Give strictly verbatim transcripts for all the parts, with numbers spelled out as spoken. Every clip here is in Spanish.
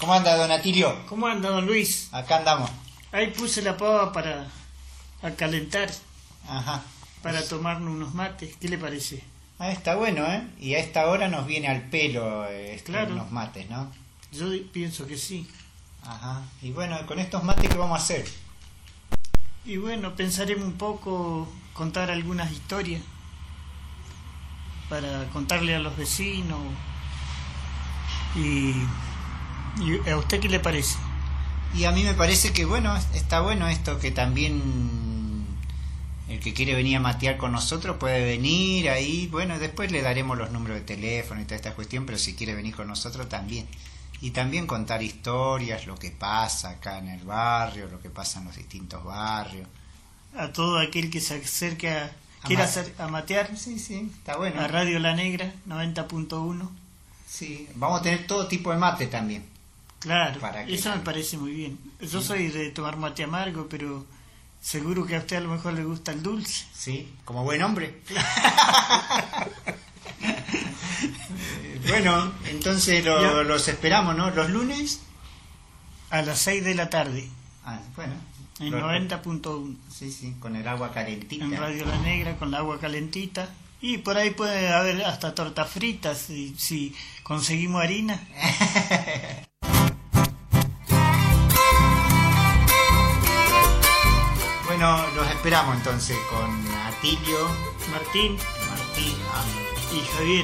¿Cómo anda, don Atilio? ¿Cómo anda, don Luis? Acá andamos. Ahí puse la pava para a calentar. Ajá. Para tomarnos unos mates. ¿Qué le parece? Ah, está bueno, ¿eh? Y a esta hora nos viene al pelo este, claro. unos mates, ¿no? Yo pienso que sí. Ajá. Y bueno, con estos mates, ¿qué vamos a hacer? Y bueno, pensaremos un poco, contar algunas historias para contarle a los vecinos. Y, y ¿a usted qué le parece? Y a mí me parece que, bueno, está bueno esto, que también el que quiere venir a matear con nosotros puede venir ahí. Bueno, después le daremos los números de teléfono y toda esta cuestión, pero si quiere venir con nosotros también. Y también contar historias, lo que pasa acá en el barrio, lo que pasa en los distintos barrios. A todo aquel que se acerque a, a quiera hacer, a matear. Sí, sí, está bueno. A Radio La Negra, noventa punto uno. Sí, vamos a tener todo tipo de mate también. Claro, para que eso me parece muy bien. Yo sí. soy de tomar mate amargo, pero seguro que a usted a lo mejor le gusta el dulce. Sí, como buen hombre. Bueno, entonces lo, los esperamos, ¿no? ¿Los lunes? A las seis de la tarde. Ah, bueno. En noventa punto uno. Sí, sí, con el agua calentita. En Radio La Negra, con el agua calentita. Y por ahí puede haber hasta tortas fritas, si, si conseguimos harina. Bueno, los esperamos entonces con Atilio, Martín, Martín um, y Javier.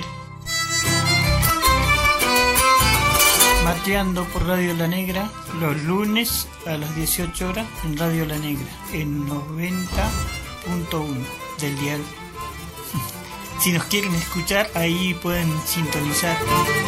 Mateando por Radio La Negra los lunes a las dieciocho horas en Radio La Negra, en noventa punto uno del dial. Si nos quieren escuchar, ahí pueden sintonizar.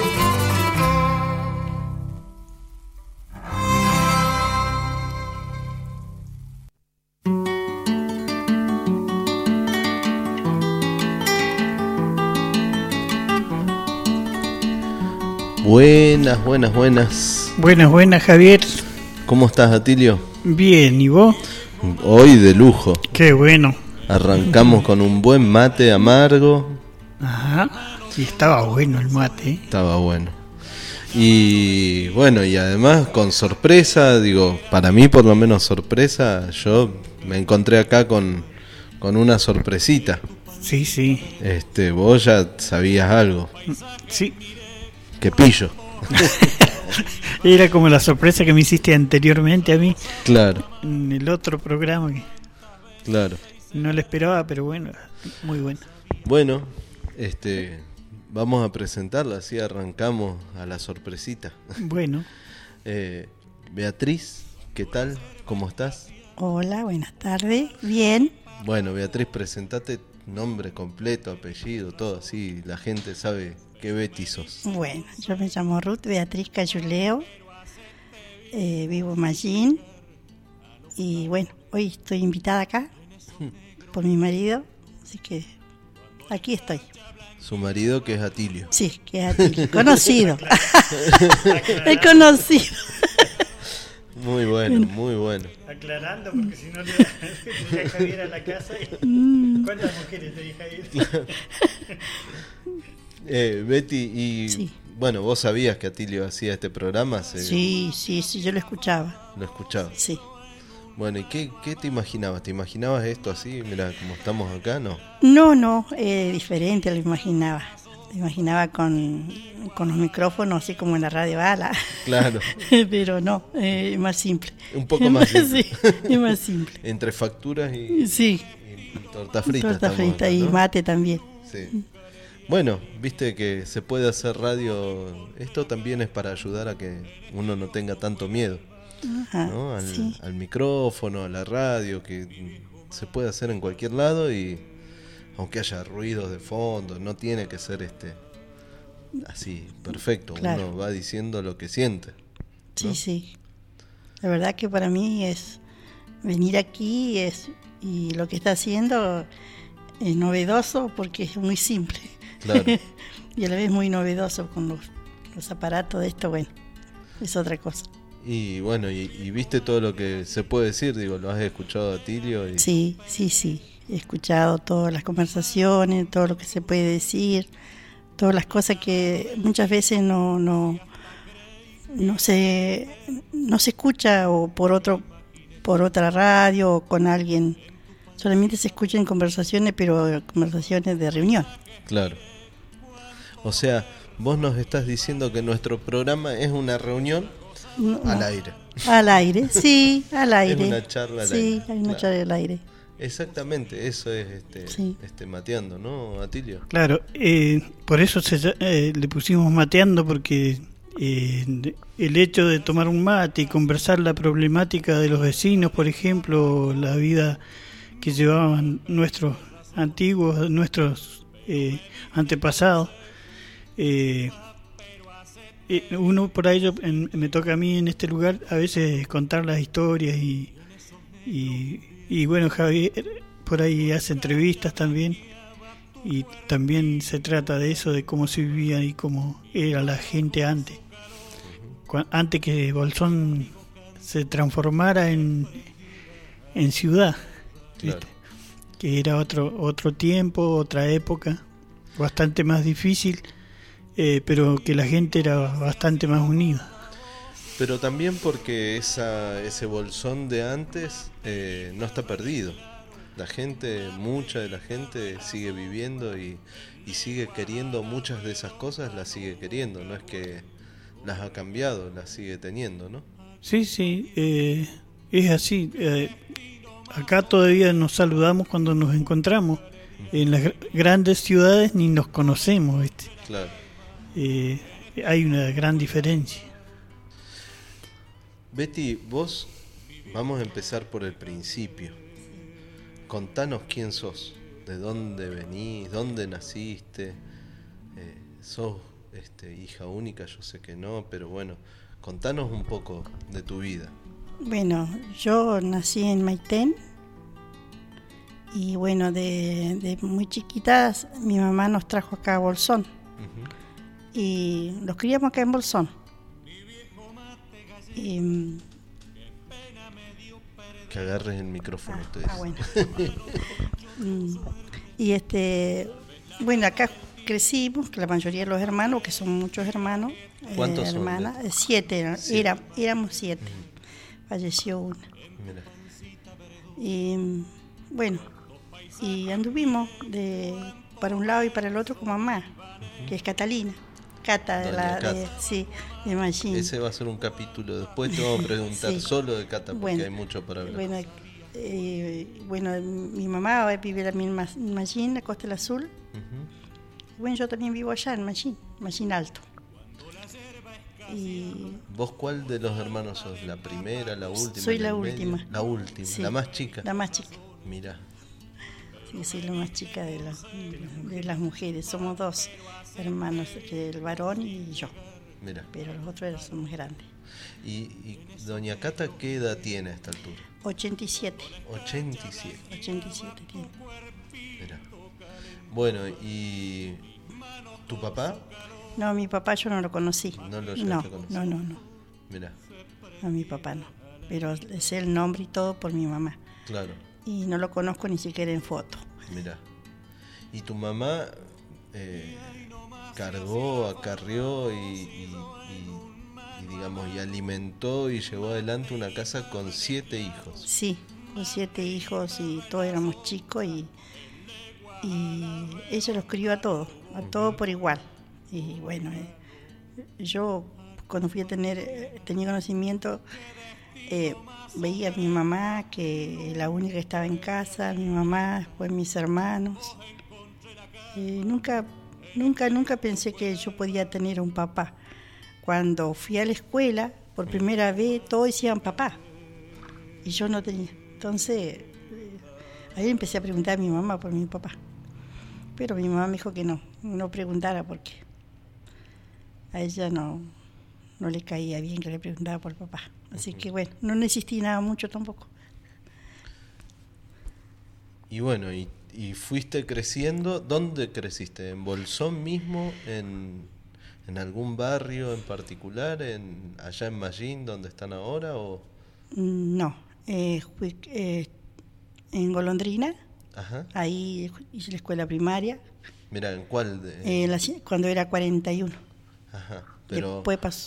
Buenas, buenas, buenas. Buenas, buenas, Javier. ¿Cómo estás, Atilio? Bien, ¿y vos? Hoy de lujo. Qué bueno. Arrancamos con un buen mate amargo. Ajá. Y estaba bueno el mate, ¿eh? Estaba bueno. Y bueno, y además con sorpresa, digo, para mí por lo menos sorpresa, yo me encontré acá con, con una sorpresita. Sí, sí. Este, vos ya sabías algo. Sí. Que pillo. Era como la sorpresa que me hiciste anteriormente a mí. Claro. En el otro programa que claro. No lo esperaba, pero bueno, muy bueno. Bueno, este, vamos a presentarla, así arrancamos a la sorpresita. Bueno. eh, Beatriz, ¿qué tal? ¿Cómo estás? Hola, buenas tardes. Bien. Bueno, Beatriz, presentate nombre completo, apellido, todo así, la gente sabe qué Betty sos. Bueno, yo me llamo Ruth Beatriz Cayuleo, eh, vivo en Mallín y bueno, hoy estoy invitada acá por mi marido, así que aquí estoy. Su marido, que es Atilio. Sí, que es Atilio, conocido. Es conocido. Muy bueno, muy bueno. Aclarando, porque si no le deja Javier a la casa. Y... ¿Cuántas mujeres te deja ir? eh, Betty, y sí. Bueno, vos sabías que Atilio hacía este programa. ¿Se... Sí, sí, sí, yo lo escuchaba. Lo escuchaba. Sí. Bueno, ¿y qué, qué te imaginabas? ¿Te imaginabas esto así? Mira, como estamos acá, ¿no? No, no, eh, diferente, lo imaginaba. Lo imaginaba con, con los micrófonos, así como en la radio Bala. Claro. Pero no, eh, más simple. Un poco más simple. Sí, es más simple. Entre facturas y, sí. y torta frita. Torta frita acá, ¿no? Y mate también. Sí. Bueno, viste que se puede hacer radio. Esto también es para ayudar a que uno no tenga tanto miedo. Ajá, ¿no? al, sí. al micrófono, a la radio, que se puede hacer en cualquier lado y aunque haya ruidos de fondo, no tiene que ser este así perfecto. Claro. Uno va diciendo lo que siente, ¿no? Sí, sí. La verdad que para mí es venir aquí es y lo que está haciendo es novedoso porque es muy simple. Claro. Y a la vez muy novedoso con los, los aparatos de esto, bueno, es otra cosa. Y bueno, y, y viste todo lo que se puede decir, digo, ¿lo has escuchado, Atilio? Y... Sí, sí, sí, he escuchado todas las conversaciones, todo lo que se puede decir, todas las cosas que muchas veces no no no se no se escucha o por otro por otra radio o con alguien, solamente se escuchan conversaciones, pero conversaciones de reunión. Claro. O sea, vos nos estás diciendo que nuestro programa es una reunión No, al no. aire. Al aire, sí, al aire. Es una charla al sí, aire. hay una Claro. charla al aire. Exactamente, eso es este, Sí. este mateando, ¿no, Atilio? Claro, eh, por eso se, ll- eh, le pusimos mateando, porque eh, el hecho de tomar un mate y conversar la problemática de los vecinos, por ejemplo, la vida que llevaban nuestros antiguos, nuestros eh, antepasados, eh, eh, uno por ello, en- me toca a mí en este lugar a veces contar las historias y, y, y bueno, Javier por ahí hace entrevistas también. Y también se trata de eso, de cómo se vivía y cómo era la gente antes. Cu- Antes que Bolsón se transformara en, en ciudad, Claro. ¿viste? Que era otro otro tiempo, otra época, bastante más difícil, eh, pero que la gente era bastante más unida. Pero también porque esa, ese Bolsón de antes eh, no está perdido. La gente, mucha de la gente sigue viviendo y, y sigue queriendo muchas de esas cosas, las sigue queriendo. No es que las ha cambiado, las sigue teniendo, ¿no? Sí, sí, eh, es así. Eh, acá todavía nos saludamos cuando nos encontramos. En las gr- grandes ciudades ni nos conocemos, ¿viste? Claro. Eh, hay una gran diferencia. Betty, vos, vamos a empezar por el principio. Contanos quién sos, de dónde venís, dónde naciste. Eh, sos este, hija única, yo sé que no, pero bueno, contanos un poco de tu vida. Bueno, yo nací en Maitén y bueno, de, de muy chiquitas mi mamá nos trajo acá a Bolsón Ujú. y los criamos acá en Bolsón. Y, mm, Que agarres el micrófono, ah, ustedes. ah, bueno. Mm, y este, bueno, acá crecimos, que la mayoría de los hermanos, que son muchos hermanos, ¿Cuántos eh, son, hermanas, eh, siete, eran- Siete. era- éramos siete, falleció una. Mira, Y mm, bueno, y anduvimos de para un lado y para el otro con mamá, que es Catalina, Cata de Doña la Cata. de, sí, de Machín. ese va a ser un capítulo. Después te vamos a preguntar Sí. solo de Cata, porque Bueno, hay mucho para hablar. Bueno, eh, bueno, mi mamá vive también en Ma- en Machín, la Costa del Azul. Ujú. Bueno, yo también vivo allá en Machín, Machín Alto. Y ¿Vos cuál de los hermanos sos? ¿La primera, la última? Soy la en medio? última. La última, sí, la más chica. La más chica. Mira, Sí, soy la más chica de las, de las mujeres. Somos dos hermanos, el varón y yo. mira. Pero los otros son más grandes. ¿Y, y doña Cata qué edad tiene a esta altura? ochenta y siete. ochenta y siete. ochenta y siete tiene. Mira. Bueno, ¿y tu papá? No, mi papá yo no lo conocí. No lo llegaste no, a conocer. no, no, no. Mira, A mi papá no. Pero sé el nombre y todo por mi mamá. claro, Y no lo conozco ni siquiera en foto. mira. ¿Y tu mamá eh, cargó, acarrió y, y- y- y, digamos, y alimentó y llevó adelante una casa con siete hijos? Sí, con siete hijos y todos éramos chicos y, y ella los crió a todos, a todos por igual. Y bueno, eh, yo cuando fui a tener, eh, tenía conocimiento, eh, veía a mi mamá, que la única que estaba en casa, mi mamá, después mis hermanos. Eh, nunca, nunca, nunca pensé que yo podía tener un papá. Cuando fui a la escuela, por primera vez, todos decían papá. Y yo no tenía. Entonces, eh, ahí empecé a preguntar a mi mamá por mi papá. Pero mi mamá me dijo que no, no preguntara porque a ella no, no le caía bien que le preguntara por papá. Así que bueno, no necesité nada mucho tampoco. Y bueno, y, y fuiste creciendo. ¿Dónde creciste? ¿En Bolsón mismo? ¿En, en algún barrio en particular? ¿En, allá en Mallín, donde están ahora? ¿O? No, eh, fui eh, en Golondrina, Ajá. ahí hice la escuela primaria, Mira, ¿en cuál? De, eh, la- cuando era cuarenta y uno. Ajá. Pero Después pasó,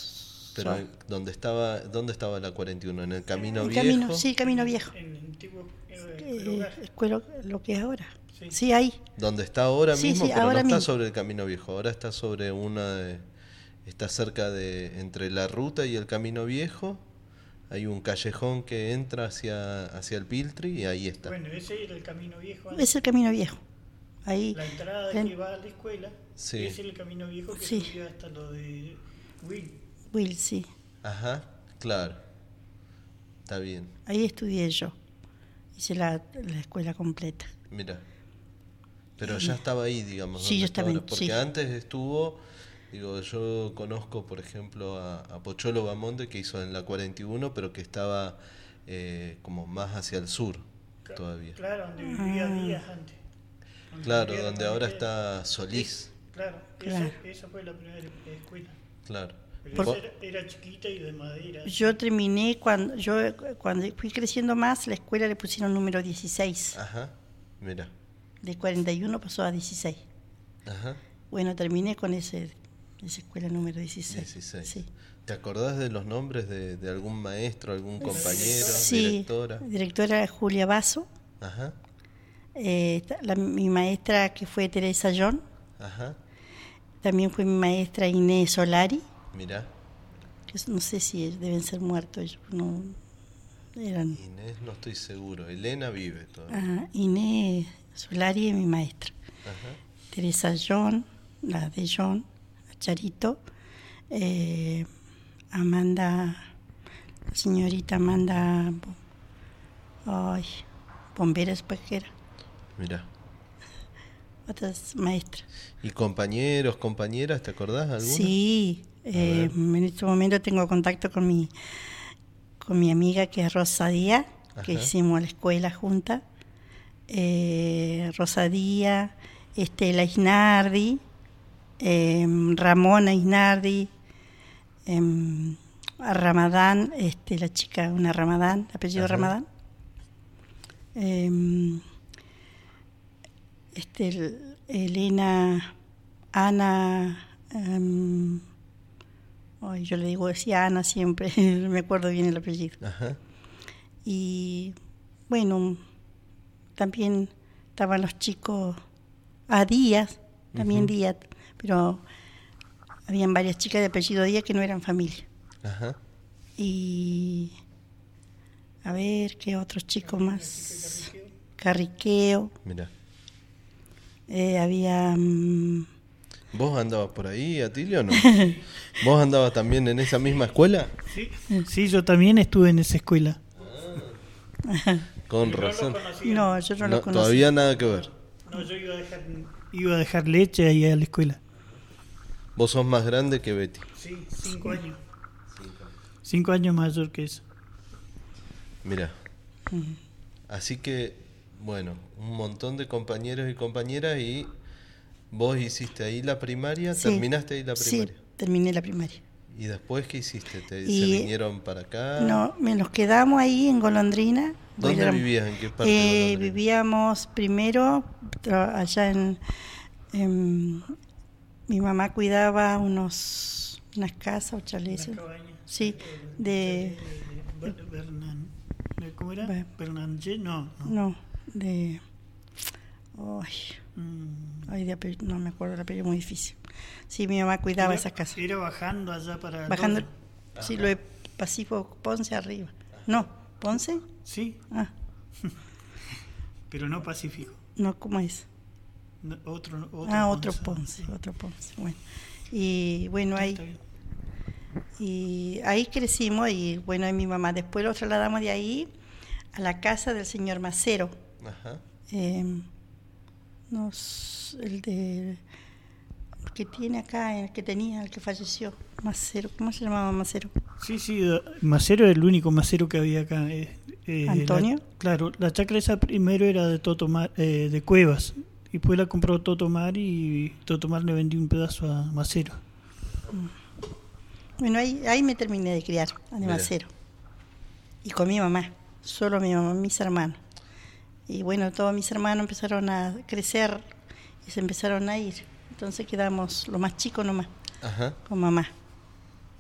Pero ¿dónde estaba, dónde estaba la cuarenta y uno? ¿En el Camino el Viejo? camino, sí, Camino Viejo. En el antiguo eh, Eh, escuela. escuela, lo que es ahora. Sí. Sí, ahí. ¿Dónde está ahora Sí, mismo? sí, Pero ahora no está mismo. sobre el Camino Viejo, ahora está sobre una de, está cerca de, entre la ruta y el Camino Viejo, hay un callejón que entra hacia, hacia el Piltri y ahí está. Bueno, ese era el camino viejo. antes. Es el Camino Viejo. Ahí. La entrada en- que va a la escuela Sí. es el camino viejo que Sí. subía hasta lo de Will. Will, sí. Ajá, claro. Está bien, Ahí estudié yo. Hice la, la escuela completa. mira. Pero ya estaba ahí, digamos. Sí, donde yo está estaba ahora. ahí, Porque sí. antes estuvo, digo, yo conozco, por ejemplo, a, a Pocholo Bamonte, que hizo en la cuarenta y uno, pero que estaba eh, como más hacia el sur todavía. Claro, donde vivía Ah. días antes. Donde Claro, vivía donde la ahora familia. está Solís. Claro, Claro. Esa, esa fue la primera escuela. Claro. Pero Por- esa era, era chiquita y de madera. Yo terminé cuando yo cuando fui creciendo más, la escuela le pusieron número dieciséis. Ajá, mira. De cuarenta y uno pasó a dieciséis. Ajá, Bueno, terminé con ese esa escuela número dieciséis. dieciséis. Sí. ¿Te acordás de los nombres de, de algún maestro, algún compañero, Sí, directora? directora Julia Basso. Ajá, Eh, está- la- mi maestra que fue Teresa John. ajá, También fue mi maestra Inés Solari. mira. Que no sé si deben ser muertos ellos. No, eran. Inés no estoy seguro. Elena vive todavía. Ajá, Inés Solari es mi maestra. Ajá, Teresa John, la de John, Charito, eh, Amanda, la señorita Amanda, ay, bombera espejera, mira. otras maestras. ¿Y compañeros, compañeras, te acordás alguna? Sí, eh, en este momento tengo contacto con mi, con mi amiga que es Rosa Díaz, que Ajá. hicimos la escuela junta. Eh, Rosa Díaz, Estela Isnardi, eh, Ramona Isnardi, eh, a Ramadán, este, la chica, una Ramadán, apellido Ajá. Ramadán. Eh, este, el- Elena, Ana, em, ay, yo le digo, decía Ana siempre, no me acuerdo bien el apellido. Ajá, Y bueno, también estaban los chicos, a Díaz, también Ujú. Díaz, pero habían varias chicas de apellido Díaz que no eran familia. ajá. Y a ver, ¿qué otros chicos más? Carriqueo, Mira. eh, había... mm, ¿Vos andabas por ahí, Atilio, o no? ¿Vos andabas también en esa misma escuela? Sí, sí, yo también estuve en esa escuela. Con No lo razón. conocía. no, yo no, No, lo conocí. todavía nada que ver. No, yo iba a dejar, iba a dejar leche ahí a la escuela. Vos sos más grande que Betty. Sí, cinco años. Cinco años mayor que eso. Mira. Así que, bueno, un montón de compañeros y compañeras y vos hiciste ahí la primaria, Sí, terminaste ahí la primaria. Sí, terminé la primaria. ¿Y después qué hiciste? ¿Te, Y- ¿Se vinieron para acá? No, me nos quedamos ahí en Golondrina. ¿Dónde Éramos- vivías? ¿En qué parte? Eh, de Golondrina? vivíamos primero tra- allá en, en- mi mamá cuidaba unos unas casas o chalets. Una cabaña. Sí, de Ber- Bernan- de- ¿Cómo era? Be- Bernanger, no. no. no, de ay, Mm, ay, de apellido, no me acuerdo el apellido, muy difícil. Sí, mi mamá cuidaba era- esas casas. Era bajando allá para. Bajando, Loja. sí, lo de Pacífico Ponce arriba. No, Ponce? Sí, Ah, pero no Pacífico. no, ¿cómo es? No, Otro, otro Ah, otro Ponce. Ponce, otro Ponce. Bueno, y bueno, ahí, Está bien. y ahí crecimos y bueno, y mi mamá después lo trasladamos de ahí a la casa del señor Macero. Ajá. Eh, nos, el de el que tiene acá, el que tenía, el que falleció, Macero, ¿cómo se llamaba Macero? Sí, sí, da- Macero era el único Macero que había acá. eh, eh, ¿Antonio? la- claro, la chacra esa primero era de Totomar, eh, de Cuevas. Y después la compró Totomar y Totomar le vendió un pedazo a Macero. Bueno, ahí, ahí me terminé de criar, de Mira. Macero. Y con mi mamá, solo mi mamá, mis hermanos. Y bueno, todos mis hermanos empezaron a crecer y se empezaron a ir. Entonces quedamos los más chicos nomás, Ajá. con mamá.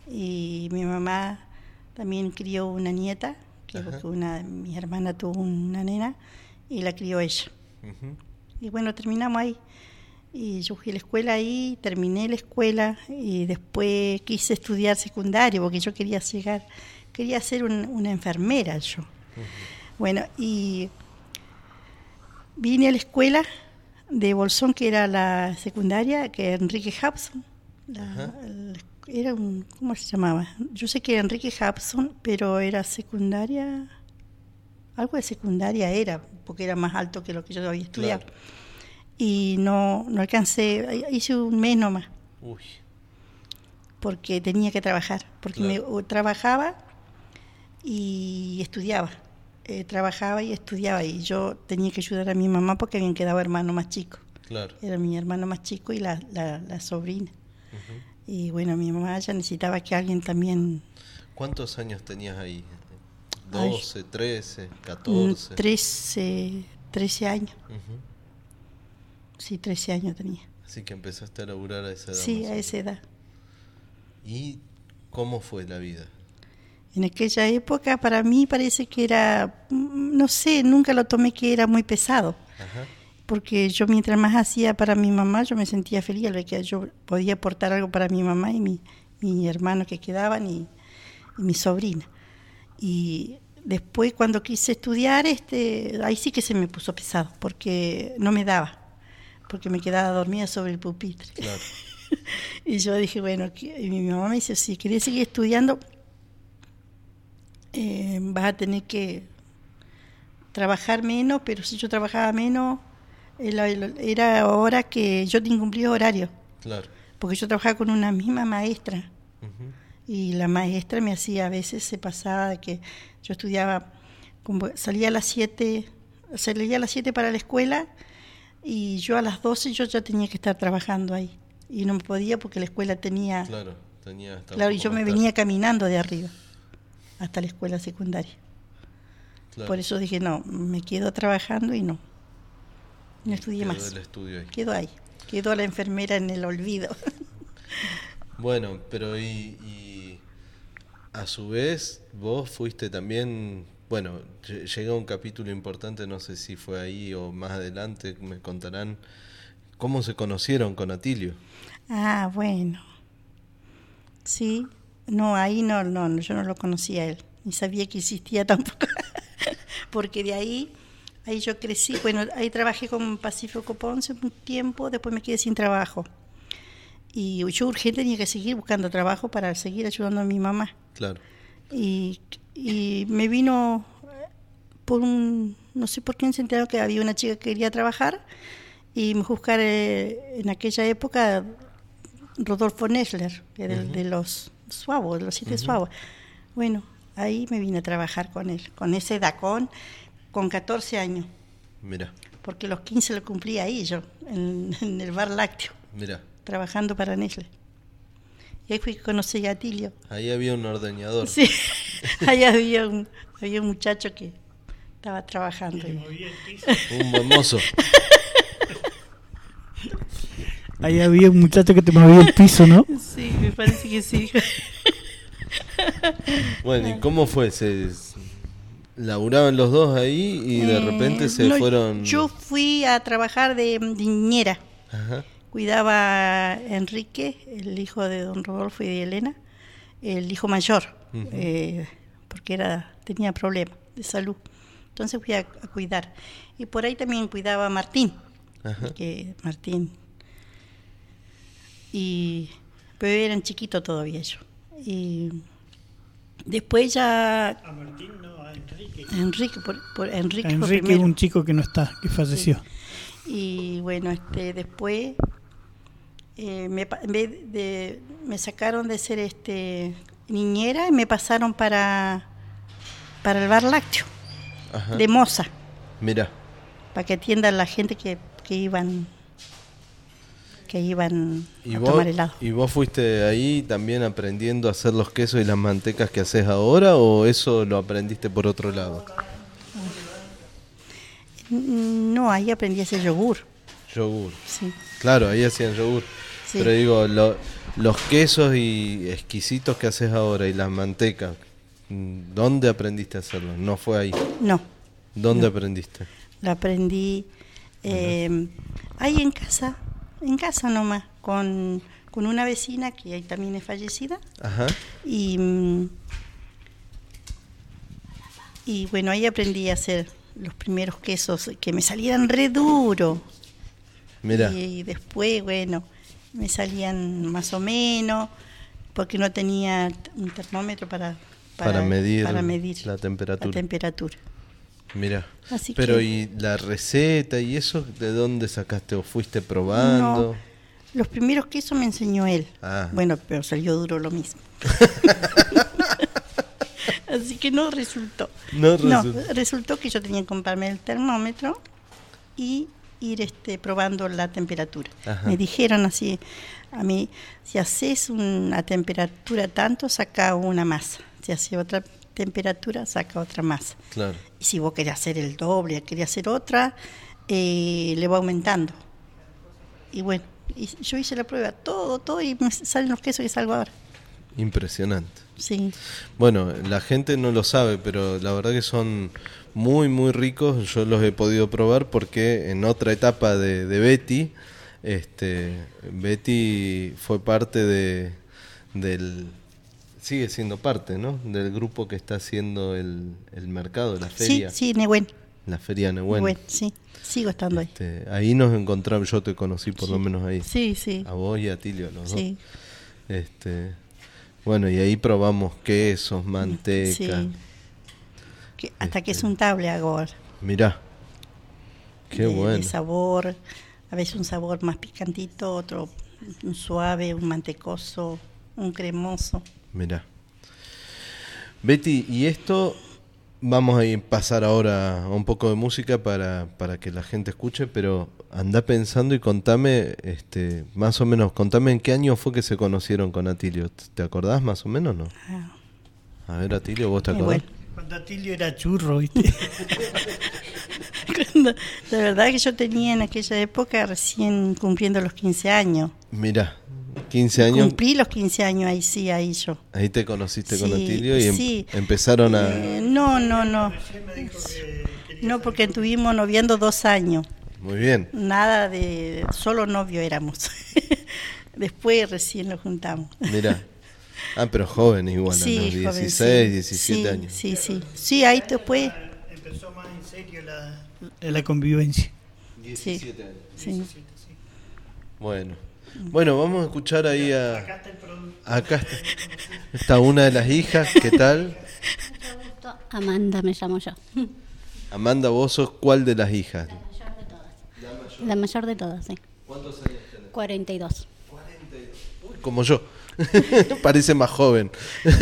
Y mi mamá también crió una nieta, que Ajá. porque una, mi hermana tuvo una nena y la crió ella. Ujú. Y bueno, terminamos ahí. Y yo fui a la escuela ahí, terminé la escuela y después quise estudiar secundario porque yo quería llegar, quería ser un, una enfermera yo. Uh-huh. Bueno, y vine a la escuela de Bolsón, que era la secundaria, que era Enrique Hobson. La, la, era un, ¿cómo se llamaba? Yo sé que era Enrique Hobson, pero era secundaria, algo de secundaria era, porque era más alto que lo que yo había estudiado. Claro. Y no, no alcancé, hice un mes nomás. Uy. Porque tenía que trabajar, porque claro. me trabajaba y estudiaba. Eh, trabajaba y estudiaba y yo tenía que ayudar a mi mamá porque habían quedado hermanos más chicos. Claro. Era mi hermano más chico y la, la, la sobrina. Uh-huh. Y bueno, mi mamá ya necesitaba que alguien también... ¿Cuántos años tenías ahí? ¿doce, Ay, trece, catorce? trece, trece años. Uh-huh. Sí, trece años tenía. Así que empezaste a laburar a esa edad. Sí, a esa edad. ¿Y cómo fue la vida? En aquella época para mí parece que era, no sé, nunca lo tomé que era muy pesado. Ajá. Porque yo mientras más hacía para mi mamá, yo me sentía feliz al ver que yo podía aportar algo para mi mamá y mi, mi hermano que quedaban y, y mi sobrina. Y después cuando quise estudiar, este, ahí sí que se me puso pesado, porque no me daba. Porque me quedaba dormida sobre el pupitre. Claro. Y yo dije, bueno, y mi mamá me dice, si querés seguir estudiando, eh, vas a tener que trabajar menos, pero si yo trabajaba menos, era hora que yo incumplía horario. Claro. Porque yo trabajaba con una misma maestra. Uh-huh. Y la maestra me hacía, a veces se pasaba de que yo estudiaba, como salía a las siete, salía a las siete para la escuela, y yo a las doce yo ya tenía que estar trabajando ahí y no me podía porque la escuela tenía claro tenía hasta claro y yo me venía caminando de arriba hasta la escuela secundaria. Claro. Por eso dije no, me quedo trabajando y no no estudié quedó más el estudio ahí. quedó ahí quedó la enfermera en el olvido. Bueno, pero y, y a su vez vos fuiste también. Bueno, llega un capítulo importante, no sé si fue ahí o más adelante, me contarán cómo se conocieron con Atilio. Ah, bueno. Sí, no, ahí no, no, yo no lo conocía a él, ni sabía que existía tampoco, porque de ahí, ahí yo crecí, bueno, ahí trabajé con Pacífico Ponce un tiempo, después me quedé sin trabajo. Y yo urgente tenía que seguir buscando trabajo para seguir ayudando a mi mamá. Claro. Y... Y me vino por un, no sé por qué se enteró que había una chica que quería trabajar y me buscar eh, en aquella época Rodolfo Nessler, que era uh-huh. de los suavos, de los siete uh-huh. suavos. Bueno, ahí me vine a trabajar con él, con ese edad, con, con catorce años. Mira. Porque los quince lo cumplí ahí yo, en, en el bar lácteo. Mira. Trabajando para Nessler. Y ahí fui que conocí a Atilio. Ahí había un ordeñador. Sí, ahí había un, había un muchacho que estaba trabajando. Un buen mozo. Ahí había un muchacho que te movía el piso, ¿no? Sí, me parece que sí. Bueno, ¿y cómo fue? ¿Se laburaban los dos ahí y de repente se eh, no, fueron? Yo fui a trabajar de, de niñera. Ajá. Cuidaba a Enrique, el hijo de don Rodolfo y de Elena, el hijo mayor, uh-huh. eh, porque era tenía problemas de salud. Entonces fui a, a cuidar. Y por ahí también cuidaba a Martín, Ajá. que Martín. Y, pero eran chiquitos todavía ellos. Y después ya... A Martín no, a Enrique. Enrique, por, por Enrique, a Enrique es un chico que no está, que falleció. Sí. Y bueno, este después... Eh, me, en vez de, me sacaron de ser este niñera y me pasaron para para el bar lácteo. Ajá. De moza. Mira. Para que atiendan la gente que, que iban que iban ¿Y a vos, tomar helado. ¿Y vos fuiste ahí también aprendiendo a hacer los quesos y las mantecas que haces ahora o eso lo aprendiste por otro lado? No, ahí aprendí a hacer yogur. Yogur. Sí. Claro, ahí hacían yogur. Sí. Pero digo, lo, los quesos y exquisitos que haces ahora y las mantecas, ¿dónde aprendiste a hacerlos? ¿No fue ahí? No. ¿Dónde no. aprendiste? Lo aprendí eh, ahí en casa, en casa nomás, con, con una vecina que ahí también es fallecida. Ajá. Y, y bueno, ahí aprendí a hacer los primeros quesos que me salían re duro. Mira. Y, y después, bueno, me salían más o menos, porque no tenía un termómetro para, para, para, medir, para medir la temperatura. La temperatura. Mira. Así Pero que, ¿y la receta y eso de dónde sacaste o fuiste probando? No, los primeros quesos me enseñó él. Ah. Bueno, pero salió duro lo mismo. Así que no resultó. No No, resultó. resultó que yo tenía que comprarme el termómetro y ir este, probando la temperatura. Ajá. Me dijeron así, a mí, si haces una temperatura tanto, saca una masa. Si haces otra temperatura, saca otra masa. Claro. Y si vos querés hacer el doble, querés hacer otra, eh, le va aumentando. Y bueno, y yo hice la prueba, todo, todo, y me salen los quesos que salgo ahora. Impresionante. Sí. Bueno, la gente no lo sabe, pero la verdad que son muy, muy ricos. Yo los he podido probar porque en otra etapa de, de Betty, este, Betty fue parte de del... Sigue siendo parte, ¿no? Del grupo que está haciendo el, el mercado, la feria. Sí, sí, Nehuen. La feria Nehuen. Nehuen, sí. Sigo estando este, ahí. Ahí nos encontramos, yo te conocí por sí. lo menos ahí. Sí, sí. A vos y a Tilio, los sí. dos. Este, bueno, y ahí probamos quesos, manteca. Sí. Que, hasta Este, que es un table hago ahora. Mirá, qué de, bueno. De sabor, a veces un sabor más picantito, otro un suave, un mantecoso, un cremoso. Mirá. Betty, y esto vamos a pasar ahora a un poco de música para, para que la gente escuche, pero anda pensando y contame, este, más o menos, contame en qué año fue que se conocieron con Atilio. ¿Te acordás más o menos, no? Ah. A ver, Atilio, ¿vos te Muy acordás? bueno. Cuando Atilio era churro, ¿viste? Cuando, la verdad que yo tenía en aquella época recién cumpliendo los quince años. Mirá, quince años. Cumplí los quince años, ahí sí, ahí yo. Ahí te conociste Sí, con Atilio y em- sí. empezaron a... Eh, no, no, no. No, porque estuvimos noviando dos años. Muy bien. Nada de... Solo novio éramos. Después recién nos juntamos. Mirá. Ah, pero joven igual, Sí, a los joven, dieciséis, sí. diecisiete Sí, años. Sí, sí. Sí, ahí después... Empezó más en serio la, la convivencia. diecisiete años. Sí. Bueno. Bueno, vamos a escuchar ahí a... Acá está el producto. Acá está, está una de las hijas, ¿qué tal? Mucho gusto. Amanda me llamo yo. Amanda, vos sos ¿cuál de las hijas? La mayor de todas. La mayor de todas, sí. ¿Cuántos años tenés? cuarenta y dos. Uy, como yo. Parece más joven.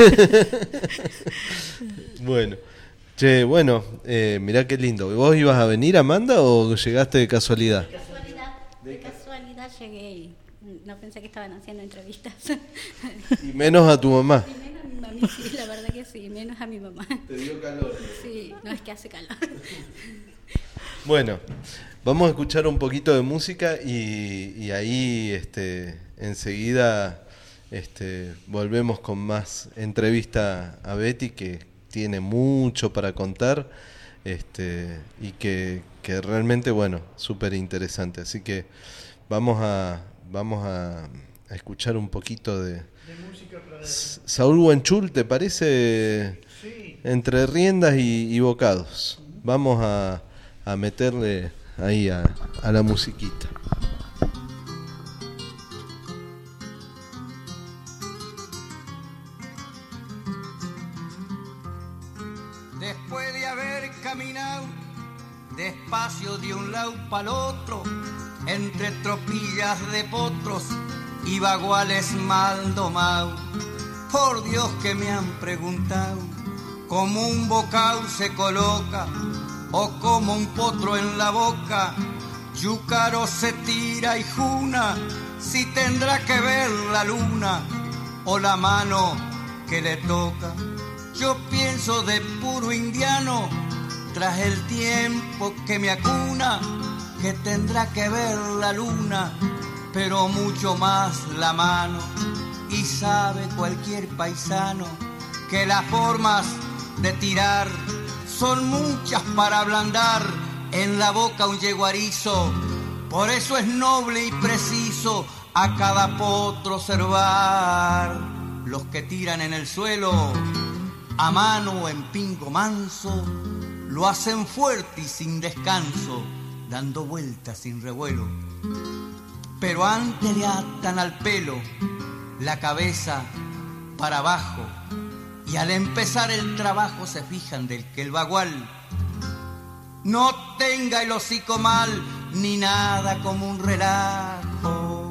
Bueno. Che, bueno, eh, mirá qué lindo. ¿Vos ibas a venir, Amanda, o llegaste de casualidad? De casualidad, de casualidad llegué y no pensé que estaban haciendo entrevistas. Y menos a tu mamá. Y menos a mi mami, sí, la verdad que sí, menos a mi mamá. Te dio calor. Sí, no es que hace calor. Bueno, vamos a escuchar un poquito de música y, y ahí este, enseguida este, volvemos con más entrevista a Betty, que tiene mucho para contar este, y que, que realmente, bueno, súper interesante. Así que vamos a, vamos a, a escuchar un poquito de... De música para... S- Saúl Huanchul, ¿te parece? Sí. Entre riendas y, y bocados. Vamos a, a meterle ahí a, a la musiquita. Después de haber caminado despacio de un lado para el otro, entre tropillas de potros y baguales mal domados, por Dios que me han preguntado cómo un bocao se coloca o como un potro en la boca, yúcaro se tira y juna, si tendrá que ver la luna o la mano que le toca. Yo pienso de puro indiano, tras el tiempo que me acuna, que tendrá que ver la luna, pero mucho más la mano. Y sabe cualquier paisano que las formas de tirar son muchas para ablandar en la boca un yeguarizo. Por eso es noble y preciso a cada potro observar. Los que tiran en el suelo a mano o en pingo manso lo hacen fuerte y sin descanso, dando vueltas sin revuelo. Pero antes le atan al pelo la cabeza para abajo, y al empezar el trabajo se fijan del que el bagual no tenga el hocico mal ni nada como un relajo.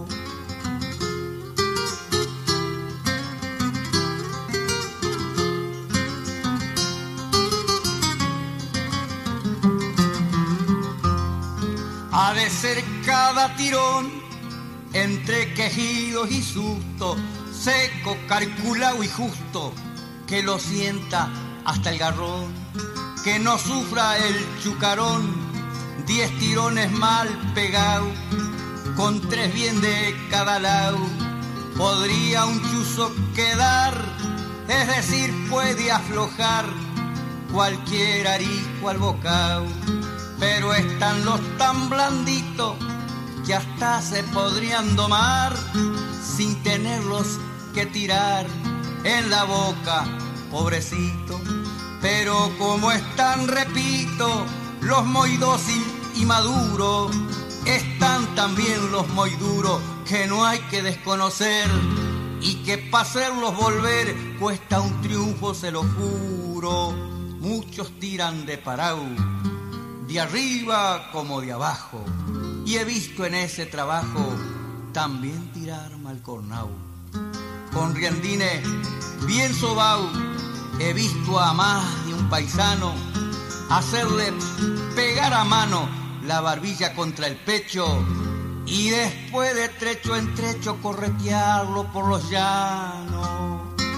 Ha de ser cada tirón entre quejidos y susto, seco, calculado y justo, que lo sienta hasta el garrón, que no sufra el chucarón, diez tirones mal pegados, con tres bien de cada lado, podría un chuzo quedar, es decir, puede aflojar cualquier arisco al bocao, pero están los tan blanditos que hasta se podrían domar sin tenerlos que tirar en la boca, pobrecito. Pero como están, repito, los moidos y, y maduros, están también los muy duros que no hay que desconocer, y que para hacerlos volver cuesta un triunfo, se lo juro. Muchos tiran de parau, de arriba como de abajo, y he visto en ese trabajo también tirar malcornau. Con riandines bien sobao he visto a más de un paisano hacerle pegar a mano la barbilla contra el pecho y después de trecho en trecho corretearlo por los llanos.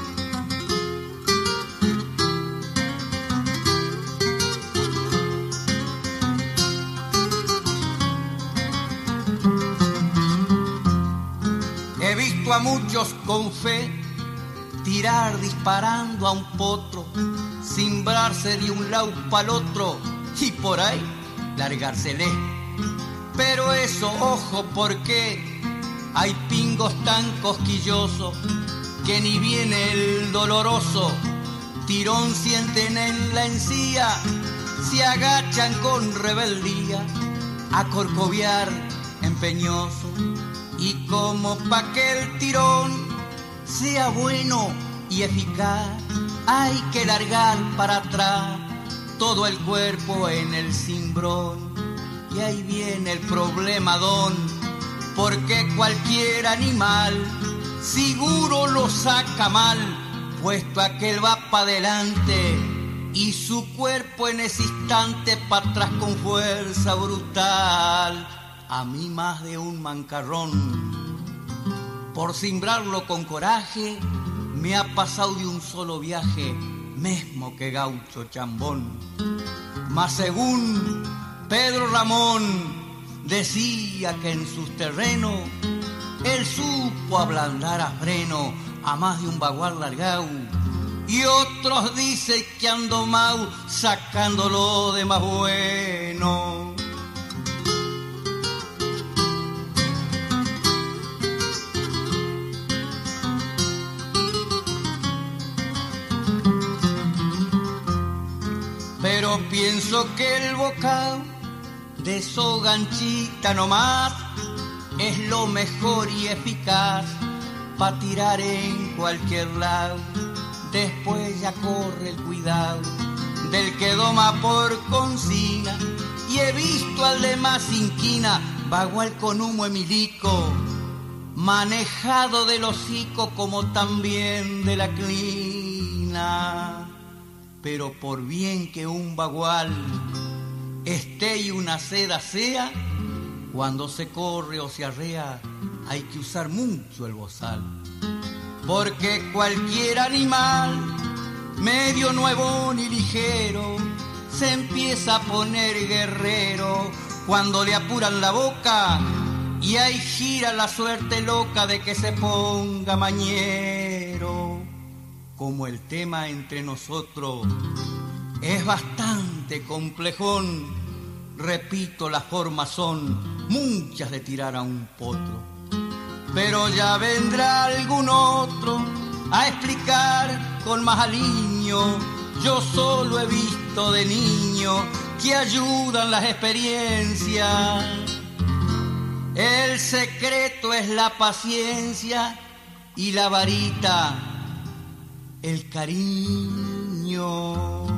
He visto a muchos con fe tirar disparando a un potro, cimbrarse de un lado pa'l otro y por ahí largársele. Pero eso, ojo, porque hay pingos tan cosquillosos que ni viene el doloroso tirón sienten en la encía, se agachan con rebeldía a corcoviar empeñoso. Y como pa' que el tirón sea bueno y eficaz, hay que largar para atrás todo el cuerpo en el cimbrón. Y ahí viene el problema, don, porque cualquier animal seguro lo saca mal, puesto a que él va pa' adelante y su cuerpo en ese instante pa' atrás con fuerza brutal. A mí más de un mancarrón, por cimbrarlo con coraje, me ha pasado de un solo viaje, mesmo que gaucho chambón. Mas según Pedro Ramón decía que en sus terrenos él supo ablandar a freno a más de un bagual largao, y otros dicen que ando mau sacándolo de más bueno. Pero pienso que el bocado de soganchita nomás es lo mejor y eficaz pa' tirar en cualquier lado. Después ya corre el cuidado del que doma por consigna, y he visto al de más inquina bagual con humo emilico, manejado del hocico como también de la clina. Pero por bien que un bagual esté y una seda sea, cuando se corre o se arrea hay que usar mucho el bozal, porque cualquier animal medio nuevo ni ligero se empieza a poner guerrero cuando le apuran la boca y ahí gira la suerte loca de que se ponga mañero. Como el tema entre nosotros es bastante complejón, repito, las formas son muchas de tirar a un potro. Pero ya vendrá algún otro a explicar con más aliño. Yo solo he visto de niño que ayudan las experiencias. El secreto es la paciencia y la varita, el cariño.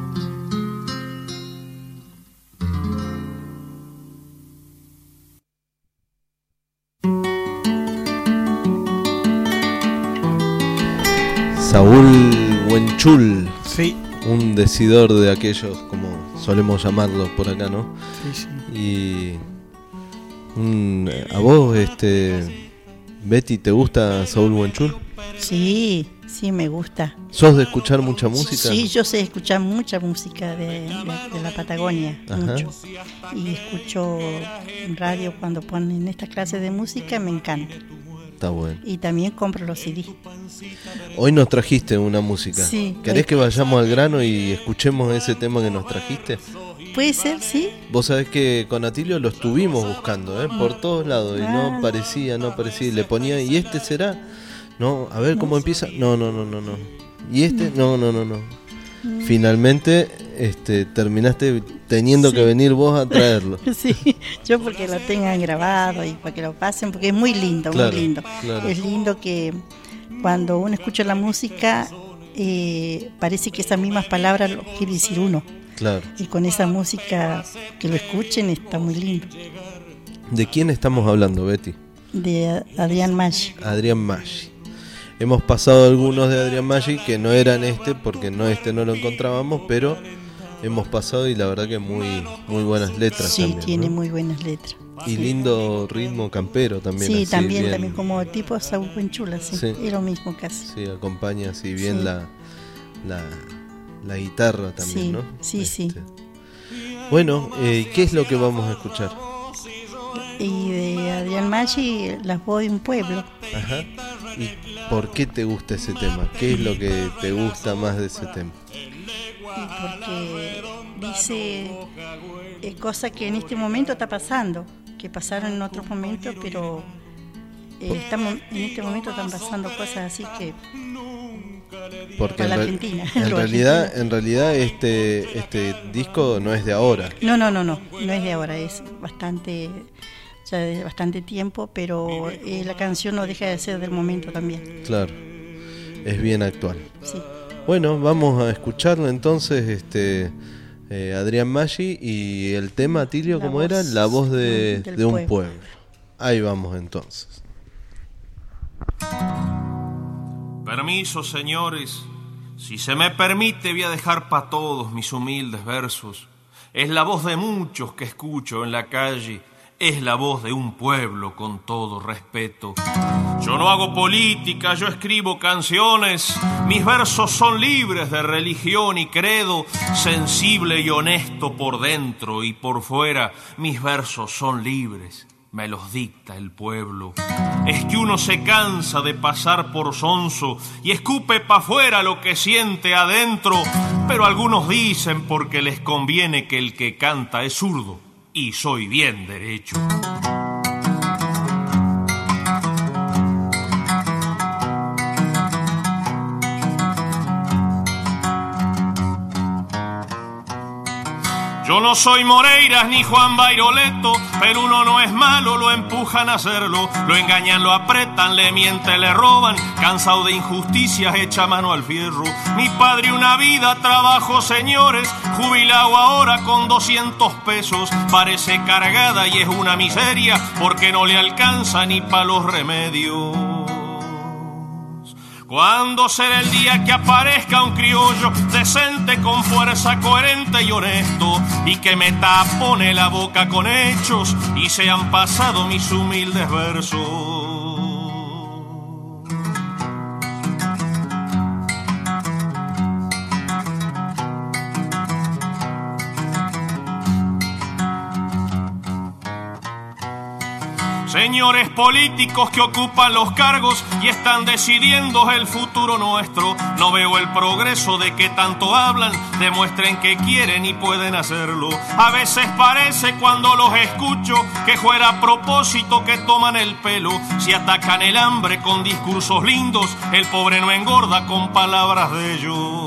Saúl Huenchul, Sí, un decidor de aquellos, como solemos llamarlos por acá, ¿no? sí, sí. Y un, a vos, este, Betty, ¿te gusta Saúl Huenchul? Sí, sí, me gusta. ¿Sos de escuchar mucha música? Sí, yo sé escuchar mucha música de, de, de la Patagonia, Ajá. mucho. Y escucho en radio cuando ponen estas clases de música, me encanta. Está bueno. Y también compro los C D. Hoy nos trajiste una música. Sí. ¿Querés que vayamos al grano y escuchemos ese tema que nos trajiste? Puede ser, sí. Vos sabés que con Atilio lo estuvimos buscando, ¿eh? Por todos lados, y no Ah. parecía, no parecía. Y le ponía, ¿y este será? No, a ver cómo empieza. No, no, no, no, no. ¿Y este? No, no, no, no. Finalmente, este, terminaste teniendo Sí. que venir vos a traerlo. Sí, yo porque lo tengan grabado y para que lo pasen, porque es muy lindo, Claro, muy lindo. claro. Es lindo que cuando uno escucha la música, eh, parece que esas mismas palabras lo quiere decir uno. Claro. Y con esa música que lo escuchen está muy lindo. ¿De quién estamos hablando, Betty? De Adrián Maggi. Adrián Maggi. Hemos pasado algunos de Adrián Maggi que no eran este, porque no este no lo encontrábamos, pero hemos pasado y la verdad que muy muy buenas letras Sí, también, tiene ¿no? muy buenas letras. Y lindo ritmo campero también. Sí, así, también, bien- también como tipo Saúl Huenchul, sí, Sí. es lo mismo casi. Sí, acompaña así bien Sí. la, la la guitarra también, Sí, ¿no? sí, sí. Bueno, eh, ¿qué es lo que vamos a escuchar? Y de Adrián Maggi, Las voz de un pueblo. Ajá. ¿Y por qué te gusta ese tema? ¿Qué es lo que te gusta más de ese tema? Y porque dice eh, cosas que en este momento está pasando, que pasaron en otros momentos, pero eh, estamos en este momento están pasando cosas así que Porque Para la en, re- Argentina, en lo realidad, argentino. en realidad este este disco no es de ahora. no, no, no, no, no es de ahora, es bastante ya de bastante tiempo, pero eh, la canción no deja de ser del momento también. Claro. Es bien actual. Sí. Bueno, vamos a escucharlo entonces, este eh, Adrián Maggi, y el tema, Tilio, La ¿cómo voz era? La voz de, del de un pueblo. pueblo. Ahí vamos entonces. Permiso, señores, si se me permite voy a dejar pa' todos mis humildes versos. Es la voz de muchos que escucho en la calle, es la voz de un pueblo con todo respeto. Yo no hago política, yo escribo canciones, mis versos son libres de religión y credo, sensible y honesto por dentro y por fuera, mis versos son libres. Me los dicta el pueblo. Es que uno se cansa de pasar por sonso y escupe pa' afuera lo que siente adentro, pero algunos dicen porque les conviene que el que canta es zurdo y soy bien derecho. Yo no soy Moreiras ni Juan Bairoleto, pero uno no es malo, lo empujan a hacerlo, lo engañan, lo apretan, le mienten, le roban, cansado de injusticias echa mano al fierro. Mi padre una vida trabajó, señores, jubilado ahora con doscientos pesos, parece cargada y es una miseria porque no le alcanza ni pa' los remedios. ¿Cuándo será el día que aparezca un criollo decente, con fuerza, coherente y honesto, y que me tapone la boca con hechos y se han pasado mis humildes versos? Señores políticos que ocupan los cargos y están decidiendo el futuro nuestro, no veo el progreso de que tanto hablan, demuestren que quieren y pueden hacerlo. A veces parece cuando los escucho que fuera a propósito que toman el pelo. Si atacan el hambre con discursos lindos, el pobre no engorda con palabras de ellos.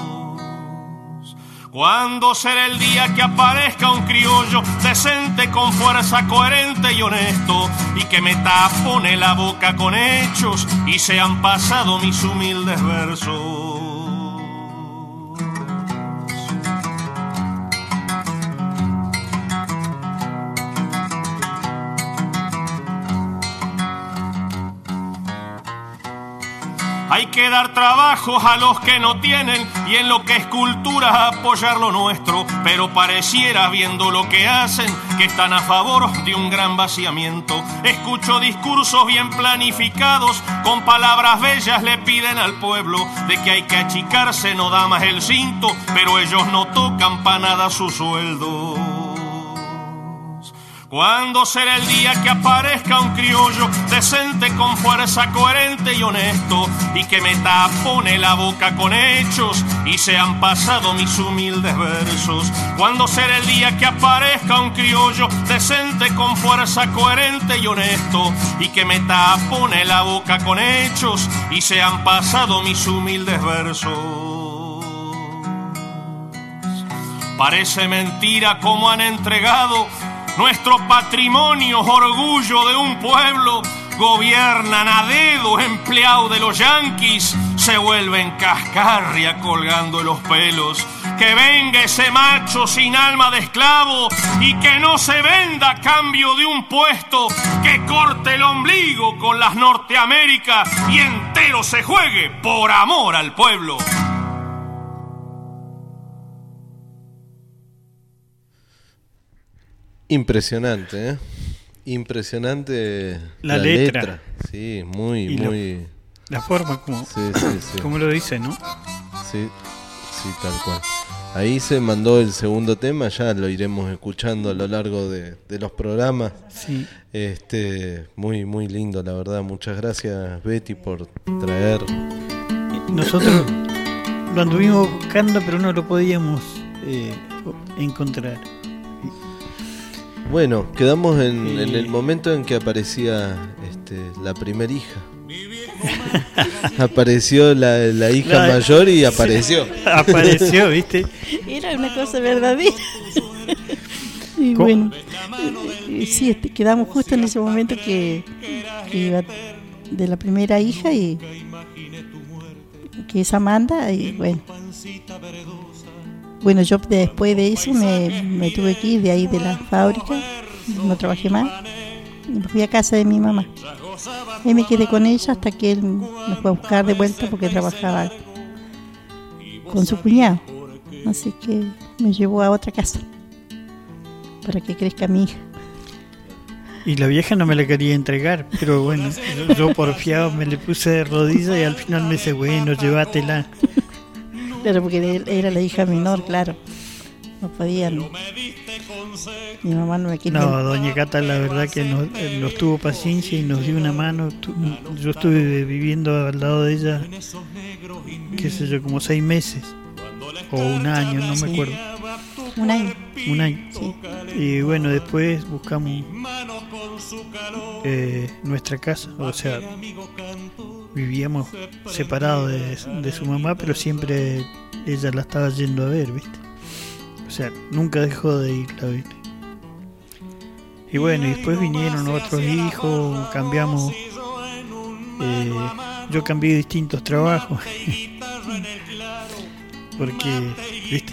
¿Cuándo será el día que aparezca un criollo decente, con fuerza, coherente y honesto, y que me tapone la boca con hechos y se han pasado mis humildes versos? Hay que dar trabajos a los que no tienen y en lo que es cultura apoyar lo nuestro, pero pareciera, viendo lo que hacen, que están a favor de un gran vaciamiento. Escucho discursos bien planificados, con palabras bellas le piden al pueblo de que hay que achicarse, no da más el cinto, pero ellos no tocan pa' nada su sueldo. ¿Cuándo será el día que aparezca un criollo decente, con fuerza, coherente y honesto, y que me tapone la boca con hechos y se han pasado mis humildes versos? ¿Cuándo será el día que aparezca un criollo decente, con fuerza, coherente y honesto, y que me tapone la boca con hechos y se han pasado mis humildes versos? Parece mentira cómo han entregado nuestro patrimonio, orgullo de un pueblo. Gobiernan a dedo, empleados de los yanquis, se vuelven cascarria colgando los pelos. Que venga ese macho sin alma de esclavo y que no se venda a cambio de un puesto, que corte el ombligo con las Norteamérica y entero se juegue por amor al pueblo. Impresionante, ¿eh? Impresionante la, la letra. letra. Sí, muy, y muy... Lo, la forma como, sí, sí, sí. como lo dice, ¿no? Sí, sí, tal cual. Ahí se mandó el segundo tema, ya lo iremos escuchando a lo largo de, de los programas. Sí. Este, muy, muy lindo, la verdad. Muchas gracias, Betty, por traer. Nosotros lo anduvimos buscando, pero no lo podíamos eh, encontrar. Bueno, quedamos en, y... en el momento en que aparecía este, la primera hija. Apareció la, la hija la, mayor y apareció. Sí, apareció, ¿viste? Era una cosa verdadera. Y ¿cómo? Bueno, eh, sí, este, quedamos justo en ese momento que, que iba de la primera hija y que es Amanda y bueno. Bueno, yo después de eso me, me tuve que ir de ahí de la fábrica, no trabajé más, y me fui a casa de mi mamá. Y me quedé con ella hasta que él me fue a buscar de vuelta porque trabajaba con su cuñado. Así que me llevó a otra casa para que crezca mi hija. Y la vieja no me la quería entregar, pero bueno, yo, yo porfiado me le puse de rodillas y al final me dice, bueno, llévatela. Claro, porque era la hija menor, claro. No podían. Mi mamá no me quería. No, doña Cata, la verdad que nos, nos tuvo paciencia y nos dio una mano. Yo estuve viviendo al lado de ella, qué sé yo, como seis meses. O un año, no me acuerdo. Un año. Un año. Sí. Y bueno, después buscamos eh, nuestra casa. O sea, vivíamos separados de, de su mamá, pero siempre ella la estaba yendo a ver, ¿viste? O sea, nunca dejó de irla, ¿viste? Y bueno, y después vinieron otros hijos, cambiamos. Eh, yo cambié distintos trabajos. Porque, ¿viste?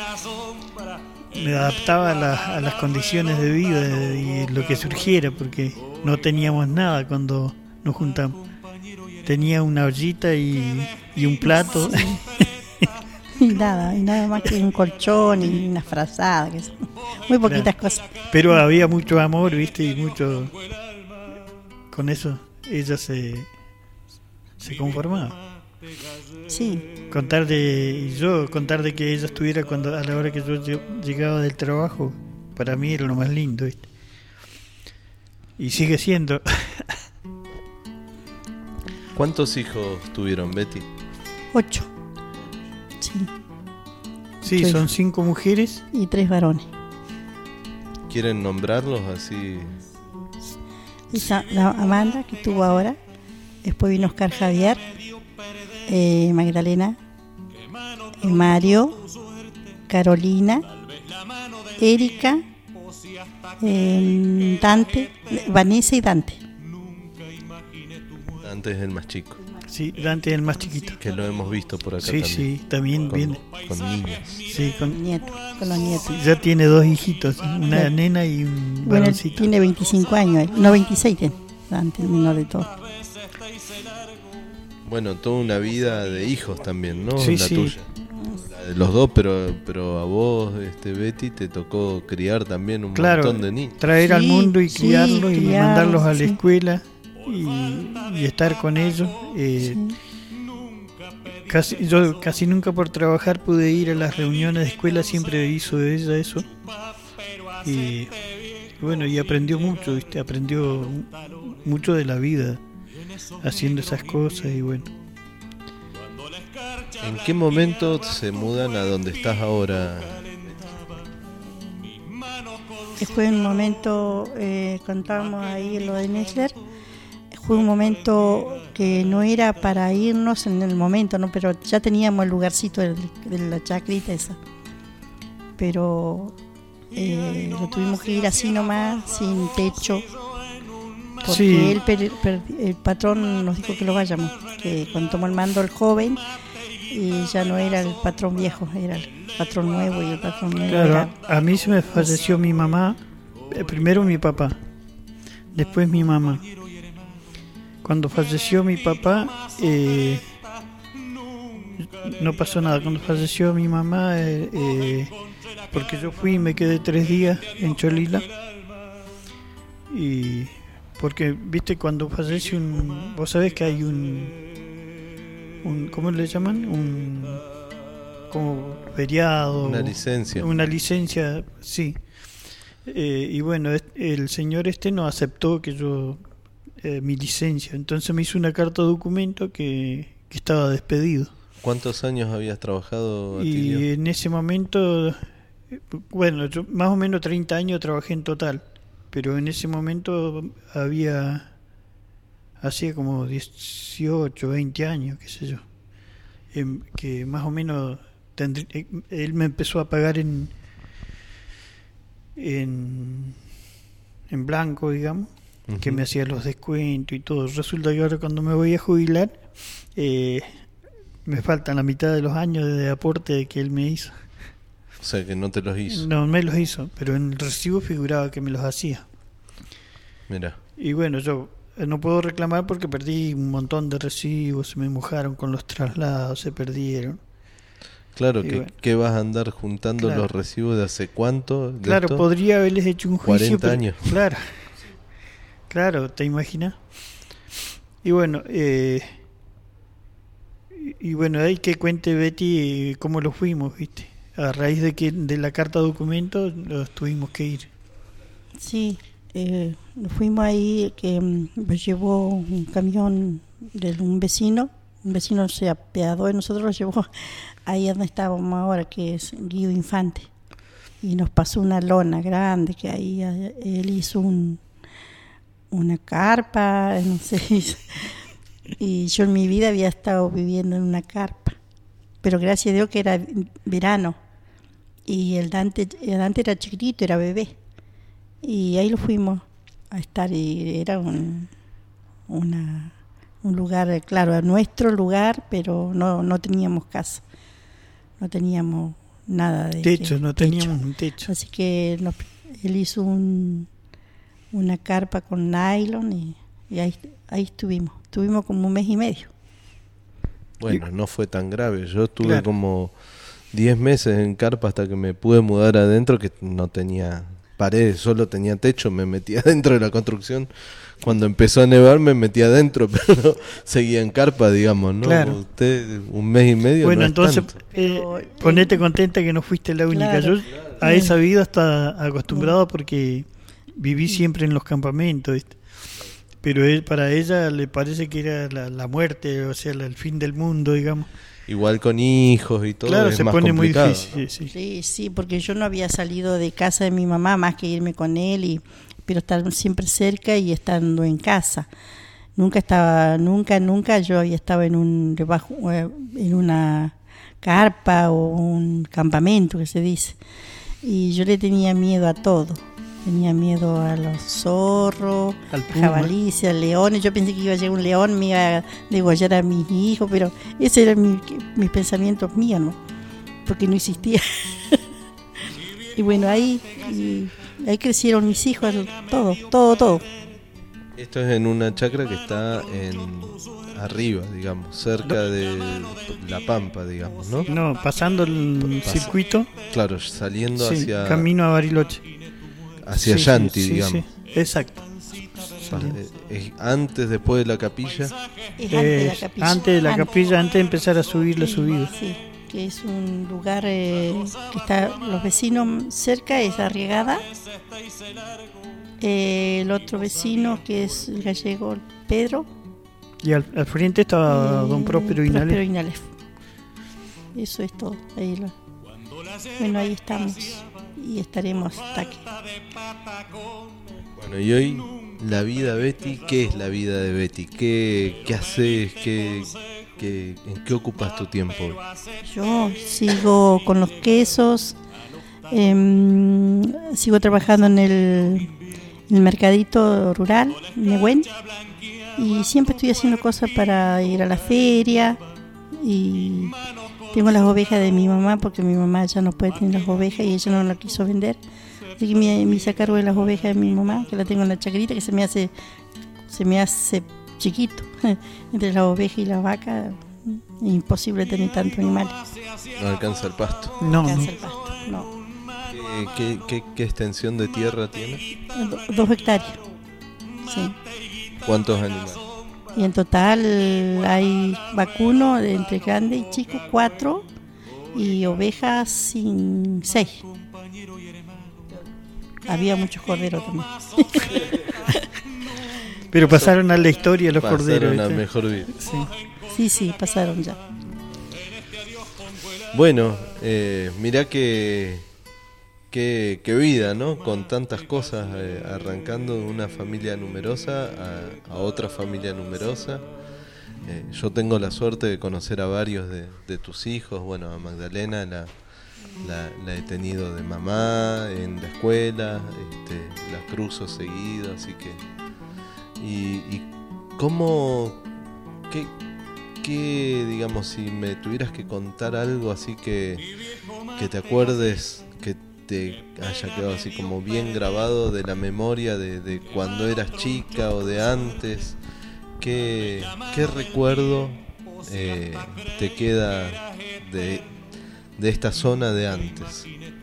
Me adaptaba a, la, a las condiciones de vida y lo que surgiera, porque no teníamos nada cuando nos juntamos. Tenía una ollita y, y un plato. Y nada, y nada más que un colchón y una frazada, que son muy poquitas claro. cosas. Pero había mucho amor, ¿viste? Y mucho... Con eso ella se, se conformaba. Sí. Contar de... Yo, contar de que ella estuviera cuando a la hora que yo llegaba del trabajo, para mí era lo más lindo, ¿viste? y sigue siendo. ¿Cuántos hijos tuvieron, Betty? Ocho. Sí. Sí, Tres. son cinco mujeres. Y tres varones. ¿Quieren nombrarlos así? Esa, la Amanda, que tuvo ahora. Después vino Oscar Javier, eh, Magdalena, eh, Mario, Carolina, Erika, eh, Dante, Vanessa y Dante. Antes es el más chico, Sí, Dante es el más chiquito. que lo hemos visto por acá Sí, también. sí, también Con, viene. con niños. Sí, con, Nieto, con los nietos. ya tiene dos hijitos, una Claro. nena y un Bueno, él varoncito. tiene veinticinco años, él. No, veintiséis tiene, Dante, el menor de todos. Bueno, toda una vida de hijos también, ¿no? Sí, la sí. tuya. La de los dos, pero pero a vos, este Betty, te tocó criar también un Claro, montón de niños. traer al Sí, mundo y sí, criarlos y criarlos, mandarlos a la sí. escuela y, y estar con ellos. eh, Sí. casi, yo casi nunca por trabajar pude ir a las reuniones de escuela, siempre hizo ella eso. Y bueno, y aprendió mucho, ¿viste? Aprendió mucho de la vida haciendo esas cosas y bueno. ¿En qué momento se mudan a donde estás ahora? Que fue un momento, eh, contábamos ahí en lo de Nessler, fue un momento que no era para irnos en el momento, ¿no? Pero ya teníamos el lugarcito de, de la chacrita esa. Pero eh, lo tuvimos que ir así nomás, sin techo, porque Sí. él, per- per- el patrón nos dijo que lo vayamos, que cuando tomó el mando el joven, y ya no era el patrón viejo, era el patrón nuevo, y el patrón nuevo Claro, era... a mí se me falleció mi mamá, eh, primero mi papá, después mi mamá. Cuando falleció mi papá, eh, no pasó nada. Cuando falleció mi mamá, eh, eh, porque yo fui y me quedé tres días en Cholila, y porque, viste, cuando fallece un... Vos sabés que hay un... un ¿cómo le llaman? Un... como feriado. Una licencia. Una licencia, sí. Eh, y bueno, es- el señor este no aceptó que yo... eh, mi licencia. Entonces me hizo una carta de documento que, que estaba despedido. ¿Cuántos años habías trabajado, Y Atilio? en ese momento, eh, bueno, yo más o menos treinta años trabajé en total, pero en ese momento había, hacía como dieciocho, veinte años, qué sé yo, em, que más o menos tendrí- eh, él me empezó a pagar en, en, en blanco, digamos, que Ujú. me hacía los descuentos y todo. Resulta que ahora cuando me voy a jubilar, eh, me faltan la mitad de los años de aporte que él me hizo. O sea, que no te los hizo. No me los hizo, pero en el recibo figuraba que me los hacía. Mira, Y bueno, yo eh, no puedo reclamar porque perdí un montón de recibos, se me mojaron con los traslados, se perdieron. claro, Y que bueno. ¿qué vas a andar juntando Claro. los recibos de hace cuánto? de Claro, esto? podría haberles hecho un juicio. cuarenta pero- años. Claro, claro, ¿te imaginas? Y bueno, eh, y, y bueno, hay que cuente Betty eh, cómo lo fuimos, ¿viste? A raíz de que de la carta documento los tuvimos que ir. Sí, eh, fuimos ahí, que mm, nos llevó un camión de un vecino, un vecino se apiadó de nosotros, lo llevó ahí donde estábamos ahora, que es Guido Infante, y nos pasó una lona grande, que ahí eh, él hizo un, una carpa, no sé, y yo en mi vida había estado viviendo en una carpa, pero gracias a Dios que era verano, y el Dante, el Dante era chiquitito, era bebé. Y ahí lo fuimos a estar y era un, una, un lugar, claro, nuestro lugar, pero no, no teníamos casa, no teníamos nada de Techo, de no teníamos un techo. Así que nos- él hizo un, una carpa con nylon y, y ahí, ahí estuvimos, estuvimos como un mes y medio. Bueno, no fue tan grave. Yo estuve Claro. como diez meses en carpa hasta que me pude mudar adentro, que no tenía paredes, solo tenía techo. Me metí adentro de la construcción. Cuando empezó a nevar me metí adentro, pero seguía en carpa, digamos, ¿no? Claro. Usted, un mes y medio. Bueno, no es entonces, tanto. eh, Pero, ponete contenta que no fuiste la única. Claro. Yo a esa vida está acostumbrado porque viví siempre en los campamentos, ¿viste? Pero él, para ella le parece que era la, la muerte, o sea, la- el fin del mundo, digamos. Igual con hijos y todo Claro, es se más pone muy complicado. difícil. Sí, sí. Sí, sí, porque yo no había salido de casa de mi mamá más que irme con él, y, pero estar siempre cerca y estando en casa. Nunca estaba, nunca, nunca yo había estado en un debajo, eh, en una carpa o un campamento que se dice. Y yo le tenía miedo a todo. Tenía miedo a los zorros, Al al puma. jabalíes, al leones. Yo pensé que iba a llegar un león, me iba a degollar a mis hijos, pero ese era mi, mis pensamientos míos, ¿no? Porque no existía. Y bueno, ahí, y ahí crecieron mis hijos, todo, todo, todo. Esto es en una chacra que está en arriba, digamos, cerca de La Pampa, digamos, ¿no? No, pasando el Pasa- circuito, Claro, saliendo sí, hacia, camino a Bariloche. hacia Sí, Yanti, sí, digamos. sí, exacto. Pa- eh, es antes, después de la capilla. Es antes de la Es capilla. antes de la Antes. capilla, antes de empezar a subir la subida. Sí, que es un lugar eh, que está los vecinos cerca, es Arriagada. Eh, el otro vecino que es el gallego Pedro. Y al, al frente estaba eh, Don Próspero Próspero Inalef. Inalef. Eso es todo. Ahí lo- Bueno, ahí estamos y estaremos hasta aquí. Bueno, y hoy la vida Betty, ¿qué es la vida de Betty? ¿Qué, qué haces? ¿Qué, qué, ¿En qué ocupas tu tiempo hoy? Yo sigo con los quesos, em, sigo trabajando en el, en el mercadito rural, Nehuen, y siempre estoy haciendo cosas para ir a la feria, y tengo las ovejas de mi mamá porque mi mamá ya no puede tener las ovejas y ella no las quiso vender. Así que me, me hice cargo de las ovejas de mi mamá, que la tengo en la chacrita, que se me hace se me hace chiquito. Entre las ovejas y las vacas es imposible tener tantos animales. No alcanza el pasto. No, no. Alcanza el pasto, no. ¿Qué, qué, qué, qué extensión de tierra tiene? Do- dos hectáreas. Sí. ¿Cuántos animales? Y en total hay vacuno de entre grande y chico, cuatro, y ovejas sin seis. Había muchos corderos también. Pero pasaron a la historia los Pasaron corderos. a ¿viste? mejor vida. Sí. Sí, sí, pasaron ya. Bueno, eh, mirá que, que, que vida, ¿no? Con tantas cosas, eh, arrancando de una familia numerosa a, a otra familia numerosa. Eh, yo tengo la suerte de conocer a varios de, de tus hijos. Bueno, a Magdalena la, la, la he tenido de mamá en la escuela, este, la cruzo seguido, así que... Y, y cómo... ¿Qué, qué, digamos, si me tuvieras que contar algo así que, que te acuerdes, que te haya quedado así como bien grabado de la memoria de, de cuando eras chica o de antes, ¿qué, qué recuerdo eh, te queda de, de esta zona de antes?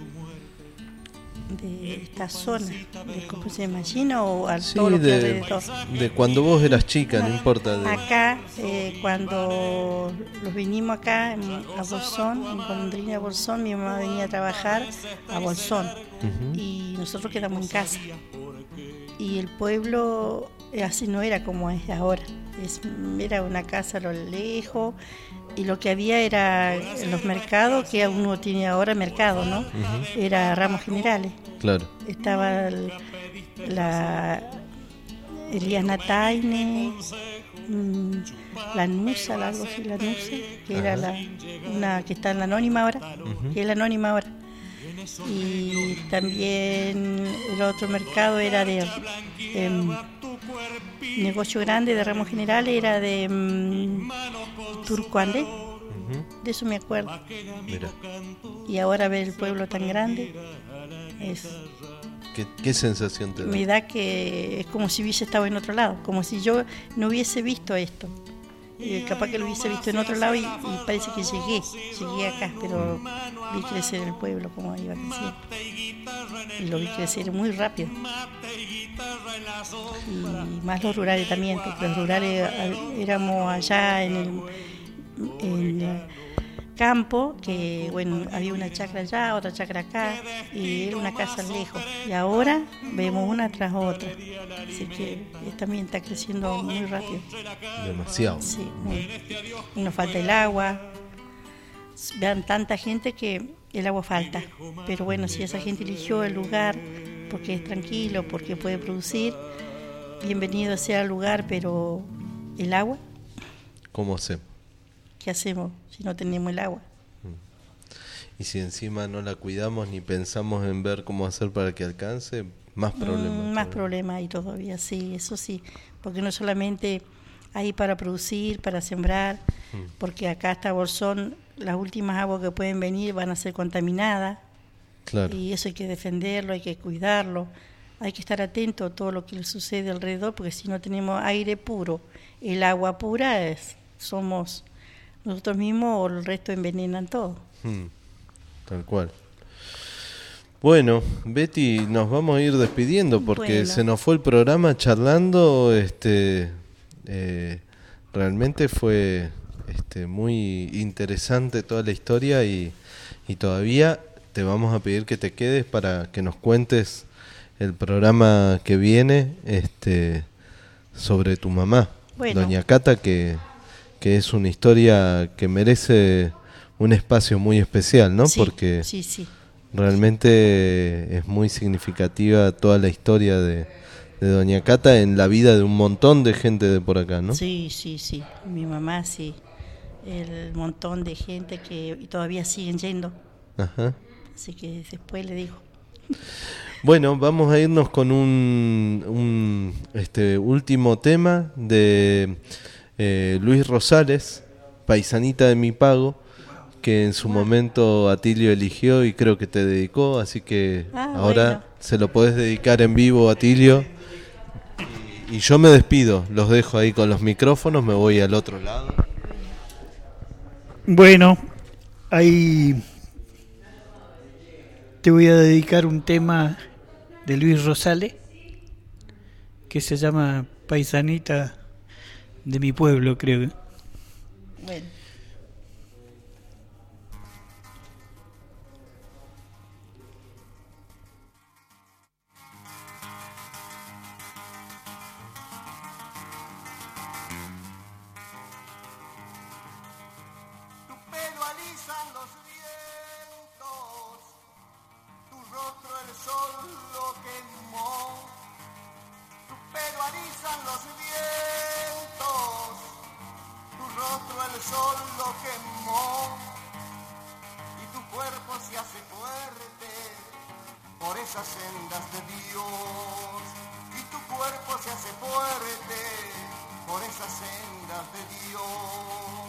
De esta zona, de cómo se imagina o al Sí, todo lo que de, alrededor. de cuando vos eras chica, no importa. De, Acá, eh, cuando los vinimos acá en- a Bolsón, en Golondrina Bolsón, mi mamá venía a trabajar a Bolsón. Ujú. Y nosotros quedamos en casa. Y el pueblo eh, así no era como es ahora. Es, era una casa a lo lejos, y lo que había era en los mercados, que uno tiene ahora mercado, ¿no? Era Ramos Generales. Claro. Estaba el- la Elías Nataine, mm, la Nusa, algo así, la Nusa, que era la, una que está en la anónima ahora, que es la anónima ahora. Y también el otro mercado era de em, negocio grande de Ramos Generales, era de em, Turcoandé, Ujú. de eso me acuerdo. Mira, Y ahora ver el pueblo tan grande es, ¿qué, qué sensación te da? me da que es como si hubiese estado en otro lado, como si yo no hubiese visto esto. Eh, capaz que lo hubiese visto en otro lado y, y parece que llegué, llegué acá, pero vi crecer el pueblo como iba creciendo. Y lo vi crecer muy rápido. Y más los rurales también, porque los rurales ah, éramos allá en el, en, campo, que bueno, había una chacra allá, otra chacra acá, y era una casa lejos. Y ahora vemos una tras otra. Así que también está creciendo muy rápido. Demasiado. Sí, muy. Y nos falta el agua. Vean tanta gente que el agua falta. Pero bueno, si esa gente eligió el lugar porque es tranquilo, porque puede producir, bienvenido sea el lugar, pero el agua, ¿cómo hacemos? ¿Qué hacemos si no tenemos el agua? Y si encima no la cuidamos ni pensamos en ver cómo hacer para que alcance, más problemas. Mm, más problemas hay todavía, sí, eso sí. Porque no solamente hay para producir, para sembrar, mm. porque acá hasta Bolsón, las últimas aguas que pueden venir van a ser contaminadas. Claro. Y eso hay que defenderlo, hay que cuidarlo. Hay que estar atento a todo lo que le sucede alrededor, porque si no tenemos aire puro, el agua pura, es, somos nosotros mismos o el resto envenenan todo. Hmm, tal cual. Bueno, Betty, nos vamos a ir despidiendo porque bueno. se nos fue el programa charlando. Este, eh, realmente fue este, muy interesante toda la historia y, y todavía te vamos a pedir que te quedes para que nos cuentes el programa que viene este, sobre tu mamá, bueno. Doña Cata, que... que es una historia que merece un espacio muy especial, ¿no? Sí, porque sí, sí. realmente es muy significativa toda la historia de, de Doña Cata en la vida de un montón de gente de por acá, ¿no? Sí, sí, sí. Mi mamá, sí. El montón de gente que todavía siguen yendo. Ajá. Así que después le digo. Bueno, vamos a irnos con un, un este último tema de... Eh, Luis Rosales, Paisanita de mi pago, que en su momento Atilio eligió y creo que te dedicó, así que ah, ahora bueno. se lo podés dedicar en vivo, Atilio. Y, y yo me despido, los dejo ahí con los micrófonos, me voy al otro lado. Bueno, ahí te voy a dedicar un tema de Luis Rosales que se llama Paisanita de mi pueblo, creo. Bueno. Tu pelo alisan los vientos, tu rostro el sol lo quemó. Tu pelo alisan los vientos, tu rostro el sol lo quemó, y tu cuerpo se hace fuerte por esas sendas de Dios, y tu cuerpo se hace fuerte por esas sendas de Dios.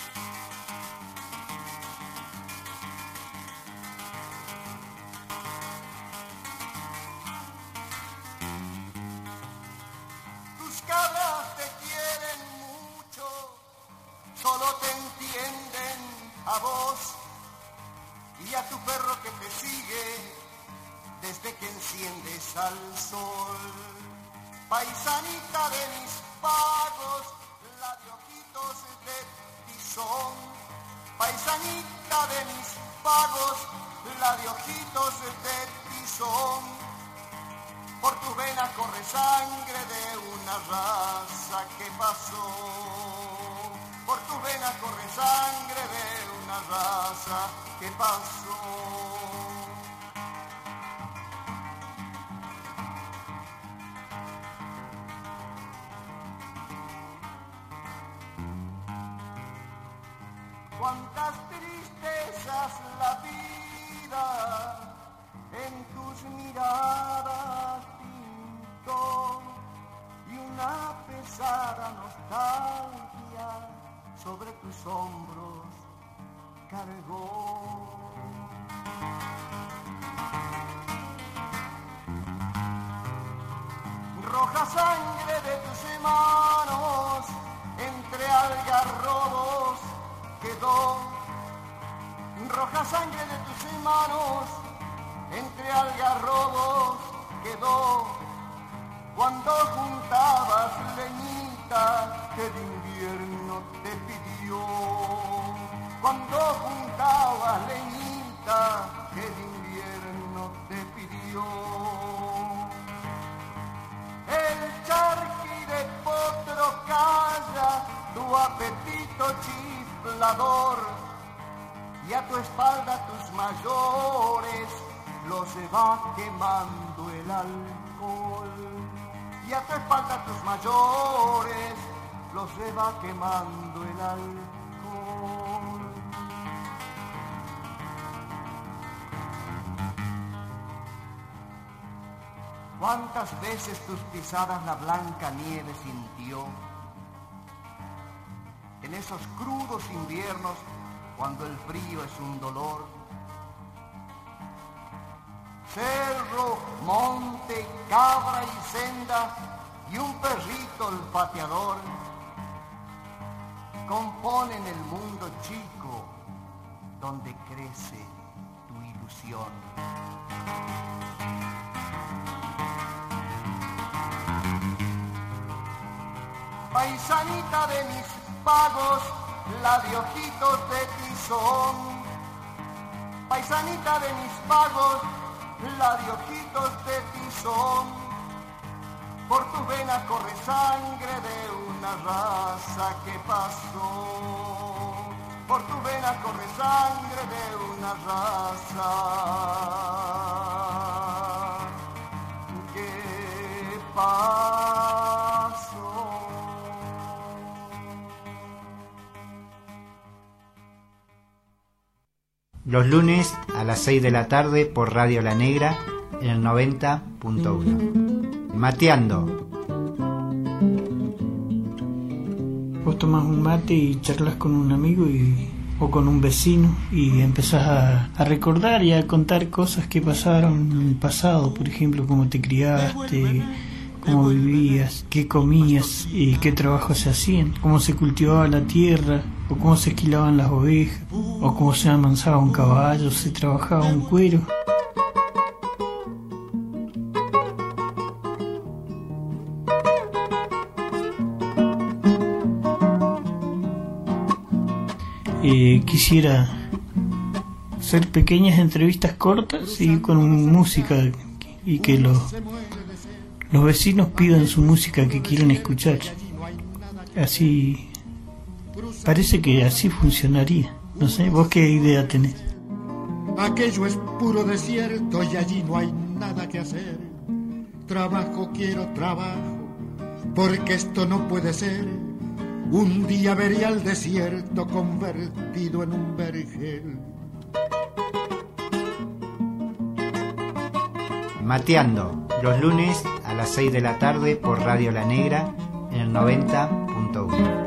Tus cabras te quieren mucho, solo te entienden a vos y a tu perro que te sigue desde que enciendes al sol. Paisanita de mis pagos, la de ojitos de tizón. Paisanita de mis pagos, la de ojitos de tizón. Por tus venas corre sangre de una raza que pasó. Por tus venas corre sangre de una raza que pasó. Cuántas tristezas la vida en tus miradas pintó, y una pesada nostalgia sobre tus hombros cargó. Roja sangre de tus manos entre algarrobos quedó. Roja sangre de tus manos entre algarrobos quedó, cuando juntabas leñita que de invierno te pidió. cuando juntabas leñita que el invierno te pidió. El charqui de potro calla tu apetito chiflador, y a tu espalda tus mayores los se va quemando el alcohol. Y a tu espalda tus mayores los se va quemando el alcohol. ¿Cuántas veces tus pisadas la blanca nieve sintió? En esos crudos inviernos, cuando el frío es un dolor. Cerro, monte, cabra y senda, y un perrito olfateador componen el mundo chico donde crece tu ilusión. Paisanita de mis pagos, la de ojitos de tizón. Paisanita de mis pagos, la de ojitos de tizón. Por tu vena corre sangre de una raza que pasó. Por tu vena corre sangre de una raza que pasó. Los lunes a las seis de la tarde por Radio La Negra en el noventa punto uno. Mateando. Vos tomás un mate y charlas con un amigo y, o con un vecino y empezás a, a recordar y a contar cosas que pasaron en el pasado, por ejemplo, cómo te criaste, cómo vivías, qué comías y qué trabajos se hacían, cómo se cultivaba la tierra, o cómo se esquilaban las ovejas, o cómo se amansaba un caballo, se trabajaba un cuero. Eh, quisiera hacer pequeñas entrevistas cortas y con música, y que los, los vecinos pidan su música que quieren escuchar. Así... Parece que así funcionaría. No sé, ¿vos qué idea tenés? Aquello es puro desierto y allí no hay nada que hacer. Trabajo, quiero trabajo, porque esto no puede ser. Un día veré al desierto convertido en un vergel. Mateando, los lunes a las seis de la tarde por Radio La Negra en el noventa punto uno.